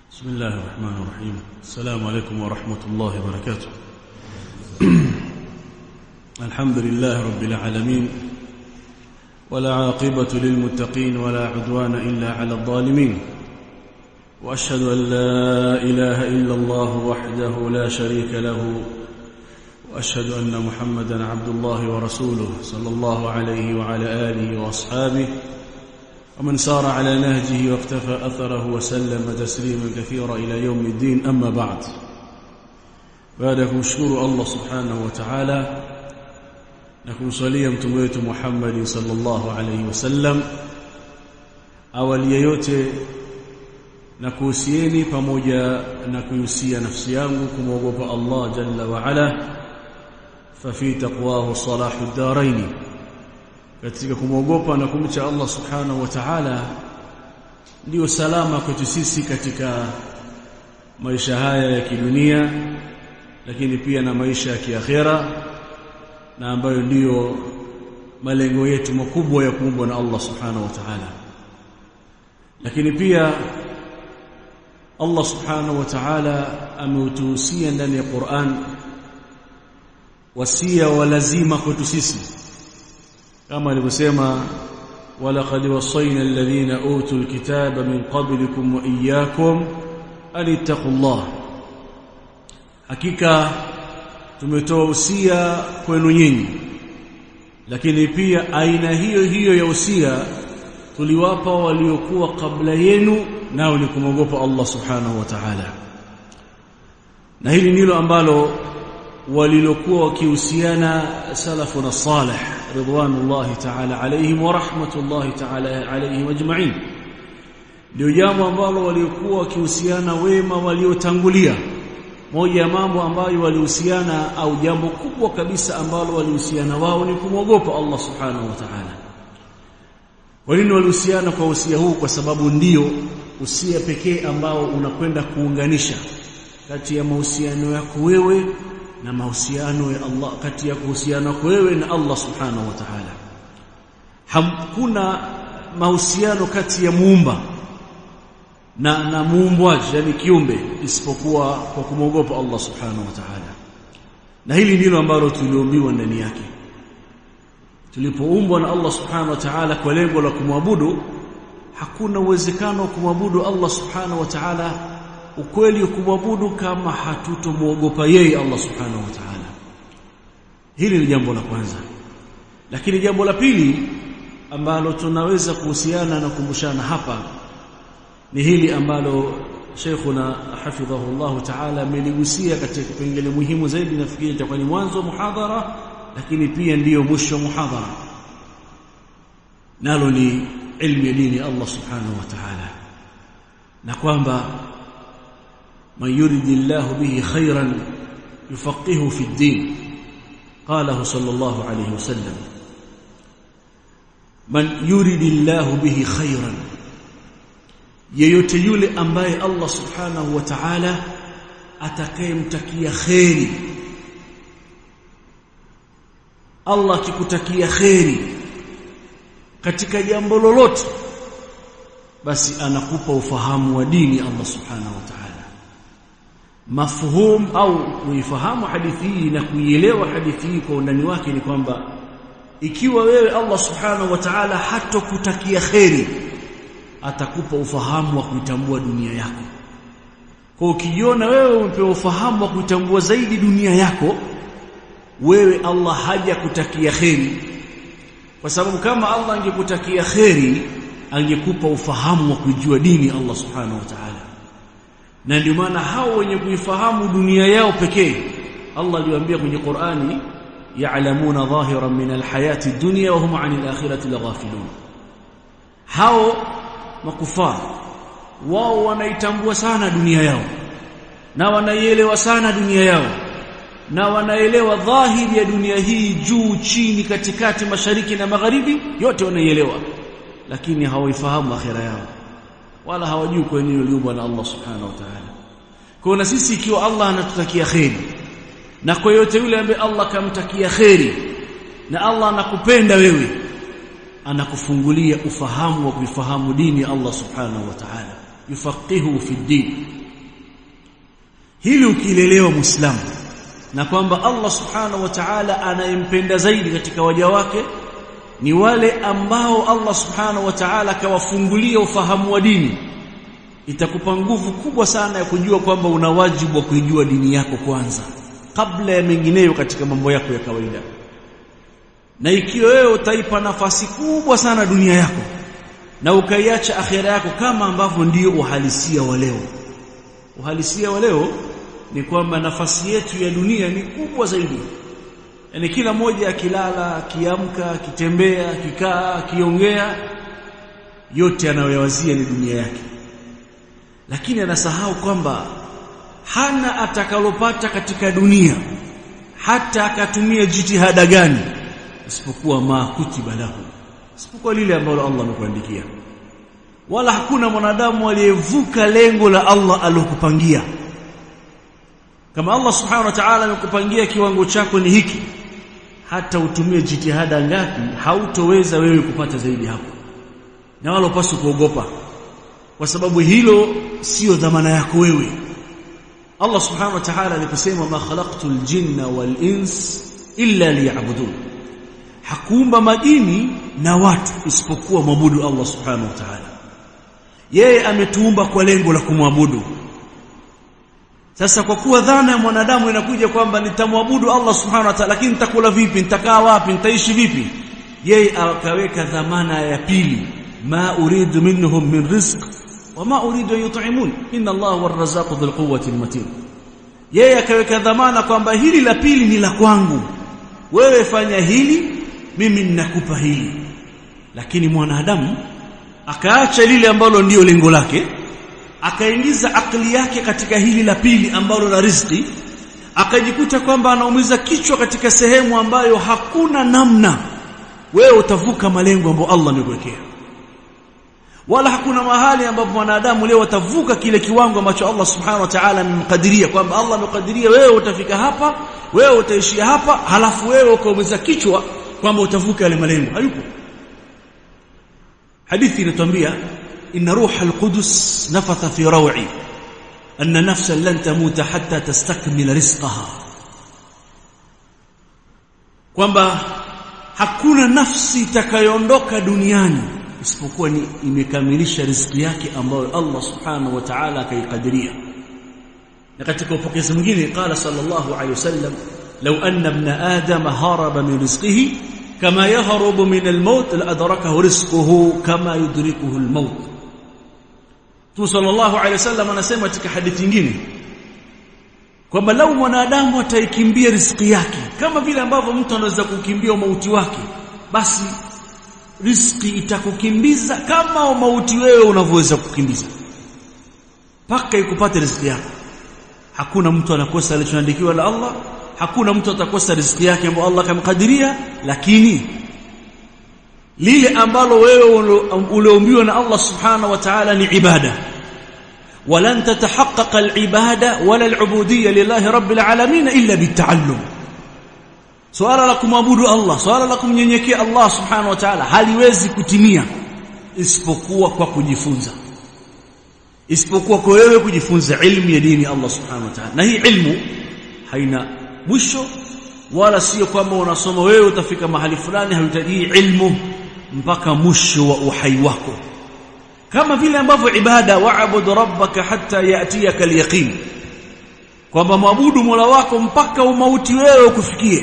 بسم الله الرحمن الرحيم. السلام عليكم ورحمة الله وبركاته. الحمد لله رب العالمين، ولا عاقبة للمتقين ولا عدوان إلا على الظالمين، وأشهد أن لا إله إلا الله وحده لا شريك له، وأشهد أن محمدا عبد الله ورسوله صلى الله عليه وعلى آله وأصحابه ومن سار على نهجه واقتفى أثره وسلم تسليما كثيرا إلى يوم الدين. أما بعد، بعدكم شكر الله سبحانه وتعالى نكون صليا متمويت محمد صلى الله عليه وسلم. awali yote nakuhusieni pamoja na kuhusia nafsi yangu kumwogopa Allah jalla wa ala, fa fi taqwahu salahu ad-darain. Katika kumwogopa na kumcha Allah subhanahu wa ta'ala ndio salama kwetu sisi katika maisha haya ya kidunia, lakini pia na maisha ya kiakhera, na ambayo ndio malengo yetu makubwa ya kuumbwa na Allah subhanahu wa ta'ala. Lakini pia Allah subhanahu wa ta'ala ameutuhusia ndani ya Qur'an wasia wa lazima kwetu sisi, kama alivyosema walaqad wasayna alladhina utul kitaba min qablikum wa iyyakum an ittaqullah, hakika tumetoa usia kwenu nyinyi. Lakini pia aina hiyo hiyo ya usia tuliwapa waliokuwa kabla yenu, nao ni kumwogopa Allah subhanahu wa ta'ala. Na hili ndilo ambalo walilokuwa wakihusiana salafuna salih ridwanullahi ta'ala alayhim wa rahmatullahi ta'ala alayhim ajma'in. Ndio jambo ambalo waliokuwa wakihusiana wema waliotangulia. Moja ya mambo ambayo walihusiana, au jambo kubwa kabisa ambalo walihusiana wao, ni kumwogopa Allah subhanahu wa ta'ala. Kwa nini walihusiana kwa usia huu? Kwa sababu ndio usia pekee ambao unakwenda kuunganisha kati ya mahusiano yako wewe na mahusiano ya Allah, kati ya kuhusiana kwa wewe na Allah subhanahu wa ta'ala. Hakuna mahusiano kati ya muumba na muumbwaji, yani kiumbe, isipokuwa kwa kumwogopa Allah subhanahu wa ta'ala. Na hili ndilo ambalo tuliombiwa ndani yake. Tulipoumbwa na Allah subhanahu wa ta'ala kwa lengo la kumwabudu, hakuna uwezekano wa kumwabudu Allah subhanahu wa ta'ala ukweli kumwabudu kama hatutomwogopa yeye Allah subhanahu wa ta'ala. Hili ni jambo la kwanza. Lakini jambo la pili ambalo tunaweza kuhusiana na kumbushana hapa ni hili ambalo Sheikhuna hafidhahullah ta'ala ameligusia katika kipengele muhimu zaidi, nafikiri itakuwa ni mwanzo muhadhara, lakini pia ndiyo mwisho muhadhara, nalo ni ilmu ya dini Allah subhanahu wa ta'ala, na kwamba man yuridillahu bihi khairan yufaqihu fi ad-din. Qalahu sallallahu alayhi wasallam, man yuridillahu bihi khairan, yeyote yule ambaye Allah subhanahu wa ta'ala atakayemtakia khairi. Allah akikutakia khairi katika jambo lolote, basi anakupa ufahamu wa dini Allah subhanahu wa ta'ala. Mafhum au kuifahamu hadithi hii na kuielewa hadithi hii kwa undani wake ni kwamba ikiwa wewe Allah subhanahu wa ta'ala hatokutakia khairi, atakupa ufahamu wa kuitambua dunia yako. Kwa ukijiona wewe umepewa ufahamu wa kuitambua zaidi dunia yako, wewe Allah hajakutakia khairi, kwa sababu kama Allah angekutakia khairi angekupa ufahamu wa kujua dini Allah subhanahu wa ta'ala. Na ndio maana hao wenye kuifahamu dunia yao pekee, Allah aliwaambia kwenye Qur'ani, ya'lamuna dhahiran min alhayati ad-dunya wa hum 'anil akhirati laghafilun. Hao makufar wao wanaitambua sana dunia yao na wanaielewa sana dunia yao, na wanaelewa dhahiri ya dunia hii, juu chini, katikati, mashariki na magharibi, yote wanaielewa, lakini hawaifahamu akhira yao, wala hawajui kwa nini waliumbwa na Allah subhanahu wa ta'ala. Kwa na sisi, ikiwa Allah anatutakia khairi, na kwa yote yule ambaye Allah kamtakia khairi, na Allah anakupenda wewe, anakufungulia ufahamu wa kuifahamu dini Allah subhanahu wa ta'ala. yufaqihu fi din, hili ukilelewa Muislamu na kwamba Allah subhanahu wa ta'ala anayempenda zaidi katika waja wake ni wale ambao Allah subhanahu wa ta'ala kawafungulia ufahamu wa dini, itakupa nguvu kubwa sana ya kujua kwamba una wajibu wa kuijua dini yako kwanza kabla ya mengineyo katika mambo yako ya kawaida. Na ikiwa wewe utaipa nafasi kubwa sana dunia yako na ukaiacha akhira yako, kama ambavyo ndio uhalisia wa leo. Uhalisia wa leo ni kwamba nafasi yetu ya dunia ni kubwa zaidi. Yaani kila mmoja akilala, akiamka, akitembea, akikaa, akiongea, yote anayoyawazia ni dunia yake. Lakini anasahau kwamba hana atakalopata katika dunia hata akatumia jitihada gani isipokuwa ma kutiba lahu, isipokuwa lile ambalo Allah amekuandikia. Wala hakuna mwanadamu aliyevuka lengo la Allah alokupangia. Kama Allah subhanahu wa ta'ala amekupangia kiwango chako ni hiki, hata utumie jitihada ngapi hautoweza wewe kupata zaidi hapo. Na wala upaswe kuogopa, kwa sababu hilo sio dhamana yako wewe. Allah subhanahu wa ta'ala aliposema ma khalaqtul jinna wal ins illa liya'budun, hakuumba majini na watu isipokuwa muabudu Allah subhanahu wa ta'ala. Yeye ametuumba kwa lengo la kumwabudu. Sasa kwa kuwa dhana ya mwanadamu inakuja kwamba nitamwabudu Allah subhanahu wa ta'ala, lakini nitakula vipi, nitakaa wapi, nitaishi vipi, yeye akaweka dhamana ya pili, ma uridu minhum min rizq wa ma uridu an yut'imun inna Allah huwa ar-razzaqu dhul quwwati al-matin. Yeye akaweka dhamana kwamba hili la pili ni la kwangu, wewe fanya hili, mimi ninakupa hili. Lakini mwanadamu akaacha lile ambalo ndio lengo lake, akaingiza akili yake katika hili la pili ambalo la riziki, akajikuta kwamba anaumiza kichwa katika sehemu ambayo hakuna namna wewe utavuka malengo ambayo Allah amekuwekea. Wala hakuna mahali ambapo mwanadamu leo atavuka kile kiwango ambacho Allah subhanahu wa ta'ala amemkadiria, kwamba Allah amekadiria wewe utafika hapa, wewe utaishia hapa, halafu wewe ukaumiza kichwa kwamba utavuka yale malengo. Hayupo. Hadithi inatuambia inna ruha al-qudus nafatha fi raw'i anna nafsan lan tamuta hatta tastakmila rizqaha, kwamba hakuna nafsi itakayoondoka duniani isipokuwa ni imekamilisha riziki yake ambayo Allah subhanahu wa ta'ala akaikadiria. Na katika upokezi mwingine qala sallallahu alayhi wasallam law anna ibn adam haraba min rizqihi kama yahrubu min al-maut la adrakahu rizquhu kama yudrikuhu al-maut. Tu sallallahu alayhi wasallam anasema katika hadithi nyingine kwamba lau mwanadamu ataikimbia riziki yake kama vile ambavyo mtu anaweza kukimbia mauti wake, basi riziki itakukimbiza kama mauti wewe unavyoweza kukimbiza paka ikupate riziki yako. Hakuna mtu anakosa alichoandikiwa na Allah, hakuna mtu atakosa riziki yake ambayo Allah kamkadiria, lakini lile ambalo wewe ulioumbiwa na Allah subhanahu wa ta'ala ni ibada. Walan tatahaqqaqa al-ibada wala al-ubudiyya lillahi rabbil alamin illa bit-ta'allum. Swala la kumwabudu Allah, swala la kumnyenyekea Allah subhanahu wa ta'ala haliwezi kutimia isipokuwa kwa kujifunza, isipokuwa kwa wewe kujifunza ilmu ya dini Allah subhanahu wa ta'ala. Na hii ilmu haina mwisho, wala sio kwamba unasoma wewe utafika mahali fulani. Hauhitaji ilmu mpaka mwisho wa uhai wako, kama vile ambavyo ibada wa'bud rabbaka hatta ya'tiyaka al-yaqin, kwamba mwabudu Mola wako mpaka umauti wewe ukufikie.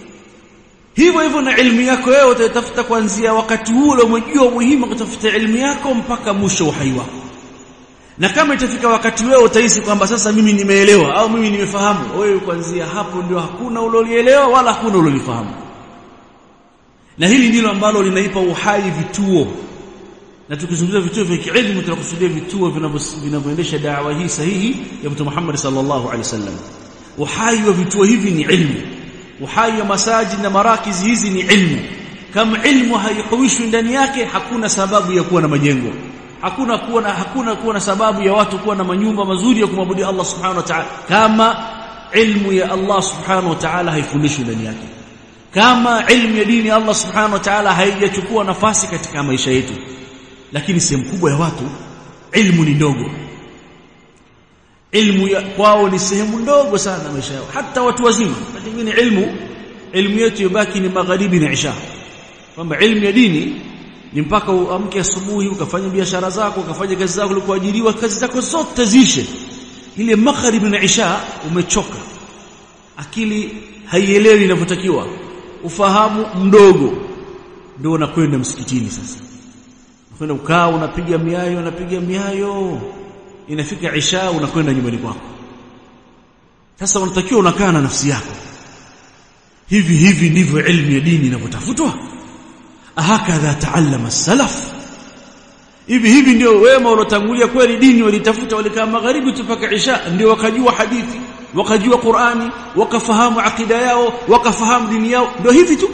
Hivyo hivyo na ilmu yako wewe utaitafuta kuanzia wakati ule umejua muhimu kutafuta ilmu yako mpaka mwisho uhai wako. Na kama itafika wakati wewe utahisi kwamba sasa mimi nimeelewa au mimi nimefahamu, wewe kuanzia hapo ndio hakuna ulolielewa wala hakuna ulolifahamu. Na hili ndilo ambalo linaipa uhai vituo. Na tukizungumzia vituo vya kielimu tunakusudia vituo vinavyoendesha da'wa hii sahihi ya Mtume Muhammad sallallahu alaihi wasallam. Uhai wa vituo hivi ni ilmu. Uhai wa masajid na marakizi hizi ni ilmu. Kama ilmu haihuishwi ndani yake, hakuna sababu ya kuwa na majengo. Hakuna kuwa na sababu ya watu kuwa na manyumba mazuri ya kumwabudia Allah subhanahu wa ta'ala, kama ilmu ya Allah subhanahu wa ta'ala haifundishwi ndani yake, kama ilmu ya dini ya Allah subhanahu wa ta'ala haijachukua nafasi katika maisha yetu. Lakini sehemu kubwa ya watu ilmu ni ndogo. ilmu kwao ni sehemu ndogo sana maisha yao, hata watu wazima. Lakini ilmu yetu yobaki ni magharibi na isha, kwamba ilmu ya dini ni mpaka uamke asubuhi ukafanya biashara zako, ukafanya kazi zako, ulikuajiriwa, kazi zako zote zishe. Ile magharibi na isha umechoka, akili haielewi inavyotakiwa, ufahamu mdogo, ndio unakwenda msikitini. Sasa unakwenda ukaa, unapiga miayo, inafika isha unakwenda nyumbani kwako. Sasa unatakiwa unakaa na nafsi yako, hivi ndivyo ilmu ya dini inavyotafutwa. Ahakadha taallama salaf, hivi ndio wema waliotangulia kweli dini walitafuta, walikaa magharibi mpaka isha, ndio wakajua hadithi, wakajua Qur'ani, wakafahamu akida yao, wakafahamu dini yao. Ndio hivi tu,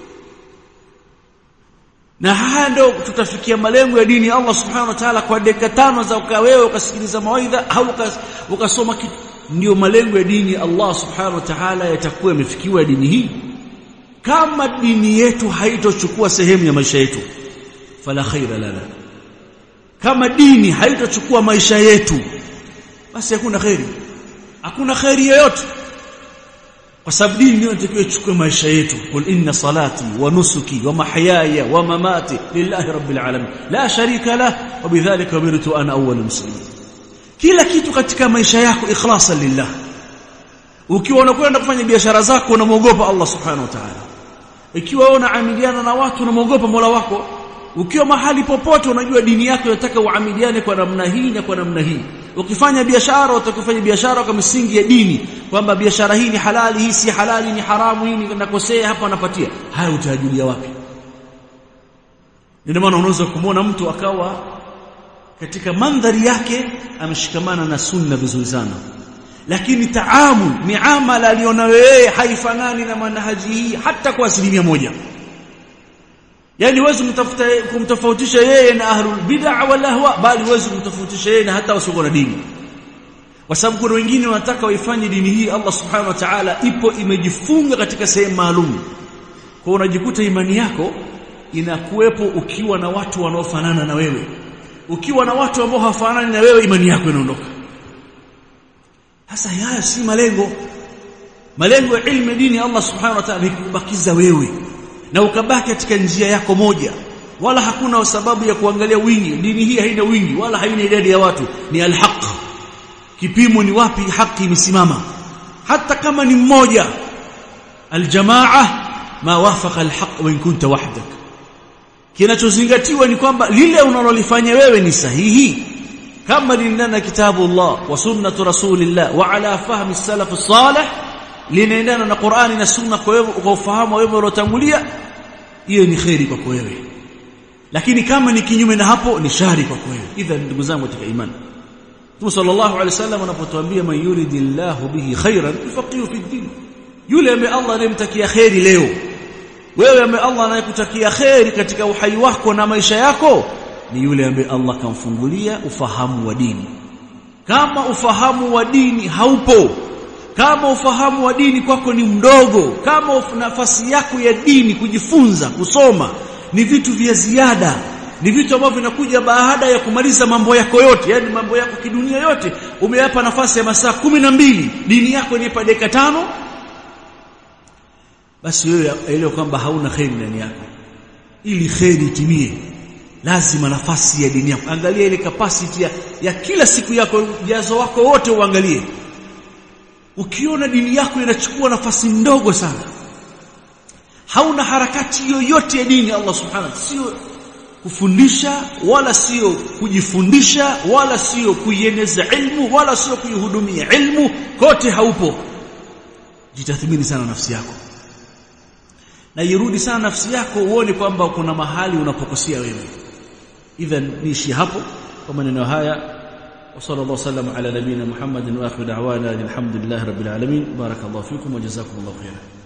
na haya ndio tutafikia malengo ya dini ya Allah subhanahu wa ta'ala. Kwa dakika 5 za ukaa wewe ukasikiliza mawaidha au ukasoma kitu, ndio malengo ya dini ya Allah subhanahu wa ta'ala yatakuwa yamefikiwa dini hii. Kama dini yetu haitochukua sehemu ya maisha yetu, fala khaira lana. Kama dini haitochukua maisha yetu, basi hakuna khairi yoyote, kwa sababu dini ndio inatakiwa ichukue maisha yetu. Qul inna salati wa nusuki wa mahyaya wa mamati lillahi rabbil alamin la sharika lah wa bidhalika umirtu ana awwalul muslimin. Kila kitu katika maisha yako ikhlasan lillah. Ukiwa unakwenda kufanya biashara zako unamuogopa Allah subhanahu wa ta'ala, ikiwa unaamiliana na watu unamuogopa Mola wako, ukiwa mahali popote unajua dini yako inataka uamiliane kwa namna hii na kwa namna hii. Ukifanya biashara utakufanya biashara kwa misingi ya dini, kwamba biashara hii ni halali, hii si halali, ni haramu, hii nakosea, hapa napatia. Haya utajulia wapi? Ndio maana unaweza kumuona mtu akawa katika mandhari yake ameshikamana na sunna vizuri sana, lakini miamala alionayo yeye haifanani na manhaji hii hata kwa 1%. Yani huwezi kumtofautisha yeye na ahlul bid'ah wal ahwa, bali huwezi kumtofautisha yeye na hata wasio na dini, kwa sababu kuna wengine wanataka waifanye dini hii Allah subhanahu wa ta'ala imejifunga katika sehemu maalum. Kwa unajikuta imani yako inakuwepo ukiwa na watu wanaofanana na wewe. Ukiwa na watu ambao hawafanani na wewe, imani yako inaondoka. Sasa haya si malengo ya ilmu dini Allah subhanahu wa ta'ala, ni kubakiza wewe na ukabaki katika njia yako moja, wala hakuna sababu ya kuangalia wingi. Dini hii haina wingi wala haina idadi ya watu, ni alhaq. Kipimo ni wapi haki imesimama, hata kama ni mmoja. Aljamaa ma wafaqa alhaq wa in kunta wahdak. Kinachozingatiwa ni kwamba lile unalolifanya wewe ni sahihi, kama linaendana kitabu Allah wa sunnatu rasulillah wa ala fahmi salaf salih, linaendana na Qur'ani na sunna, kwa wewe ukafahamu wewe uliotangulia, hiyo ni khairi kwako wewe. Lakini kama ni kinyume na hapo, ni shari kwako wewe. Idhan ndugu zangu katika imani, Mtume sallallahu alaihi wasallam anapotuambia man yuridillahu bihi khairan yufaqihu fi din, yule ambaye Allah anamtakia khairi leo, wewe ambaye Allah anayekutakia khairi katika uhai wako na maisha yako, ni yule ambaye Allah kamfungulia ufahamu wa dini. Kama ufahamu wa dini haupo, kama ufahamu wa dini kwako ni mdogo, kama nafasi yako ya dini kujifunza, kusoma ni vitu vya ziada, ni vitu ambavyo vinakuja baada ya kumaliza mambo yako yote, yani mambo yako kidunia yote umeyapa nafasi ya masaa 12, dini yako inipa dakika 5, basi wewe elewa kwamba hauna khairi ndani yako. Ili khairi itimie, lazima nafasi ya dini yako, angalia ile capacity ya kila siku yako, jazo wako wote uangalie. Ukiona dini yako inachukua nafasi ndogo sana, hauna harakati yoyote ya dini Allah subhanahu, sio kufundisha wala sio kujifundisha wala sio kuieneza ilmu wala sio kuihudumia ilmu, kote haupo, jitathmini sana nafsi yako na irudi sana nafsi yako, uone kwamba kuna mahali unapokosea wewe. Idhan nishi hapo kwa maneno haya. وصلى الله وسلم على نبينا محمد واخر دعوانا الحمد لله رب العالمين. بارك الله فيكم وجزاكم الله خيرا.